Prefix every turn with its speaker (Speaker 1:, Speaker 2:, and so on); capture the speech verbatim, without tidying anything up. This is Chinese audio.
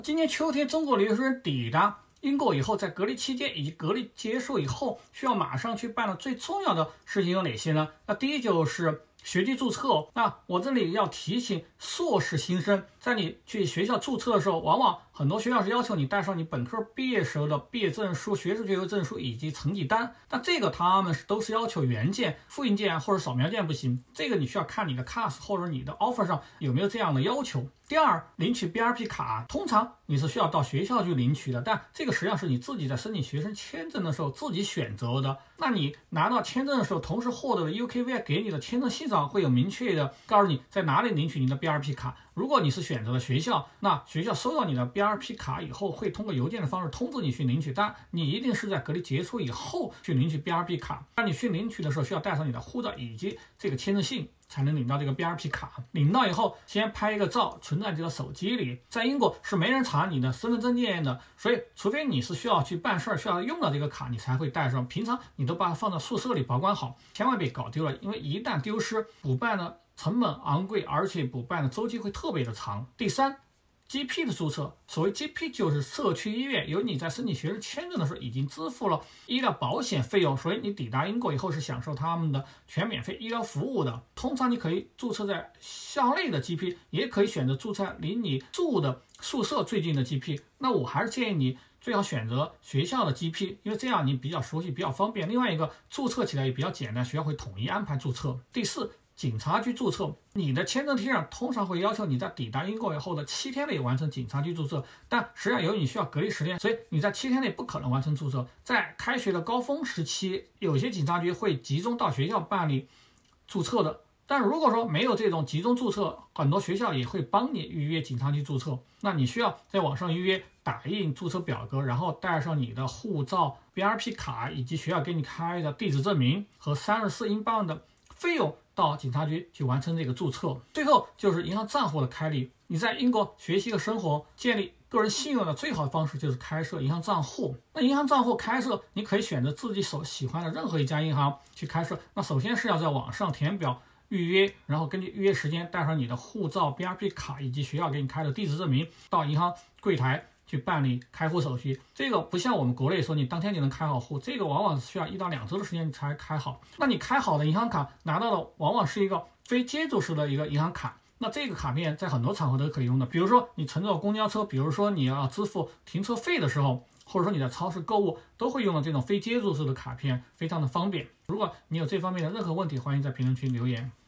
Speaker 1: 今年秋天，中国留学生抵达英国以后，在隔离期间以及隔离结束以后，需要马上去办的最重要的事情有哪些呢？那第一就是学籍注册。那我这里要提醒硕士新生，在你去学校注册的时候，往往很多学校是要求你带上你本科毕业时候的毕业证书、学士学位证书以及成绩单。那这个他们都是要求原件、复印件或者扫描件不行，这个你需要看你的 C A S 或者你的 offer 上有没有这样的要求。第二，领取 B R P 卡，通常你是需要到学校去领取的，但这个实际上是你自己在申请学生签证的时候自己选择的。那你拿到签证的时候，同时获得的 U K V I 给你的签证信上会有明确的告诉你在哪里领取你的 B R P 卡。如果你是选择了学校，那学校收到你的 B R P 卡以后，会通过邮件的方式通知你去领取，但你一定是在隔离结束以后去领取 B R P 卡。那你去领取的时候，需要带上你的护照以及这个签证信，才能领到这个 B R P 卡。领到以后，先拍一个照，存在这个手机里。在英国是没人查你的身份证件的，所以除非你是需要去办事儿，需要用到这个卡，你才会带上。平常你都把它放在宿舍里保管好，千万别搞丢了，因为一旦丢失，补办呢成本昂贵，而且补办的周期会特别的长。第三，G P 的注册，所谓 G P 就是社区医院，由你在申请学生签证的时候已经支付了医疗保险费用，所以你抵达英国以后是享受他们的全免费医疗服务的。通常你可以注册在校内的 G P， 也可以选择注册离你住的宿舍最近的 G P。那我还是建议你最好选择学校的 G P， 因为这样你比较熟悉，比较方便。另外一个，注册起来也比较简单，学校会统一安排注册。第四，警察局注册，你的签证贴上通常会要求你在抵达英国以后的七天内完成警察局注册，但实际上由于你需要隔离十天，所以你在七天内不可能完成注册。在开学的高峰时期，有些警察局会集中到学校办理注册的，但如果说没有这种集中注册，很多学校也会帮你预约警察局注册。那你需要在网上预约，打印注册表格，然后带上你的护照、B R P 卡以及学校给你开的地址证明和三十四英镑的费用，到警察局去完成这个注册。最后就是银行账户的开立。你在英国学习和生活，建立个人信用的最好的方式就是开设银行账户。那银行账户开设，你可以选择自己所喜欢的任何一家银行去开设。那首先是要在网上填表预约，然后根据预约时间带上你的护照、B R P 卡以及学校给你开的地址证明，到银行柜台去办理开户手续。这个不像我们国内说你当天就能开好户，这个往往需要一到两周的时间才开好。那你开好的银行卡拿到的往往是一个非接触式的一个银行卡，那这个卡片在很多场合都可以用的，比如说你乘坐公交车，比如说你要支付停车费的时候，或者说你在超市购物，都会用到这种非接触式的卡片，非常的方便。如果你有这方面的任何问题，欢迎在评论区留言。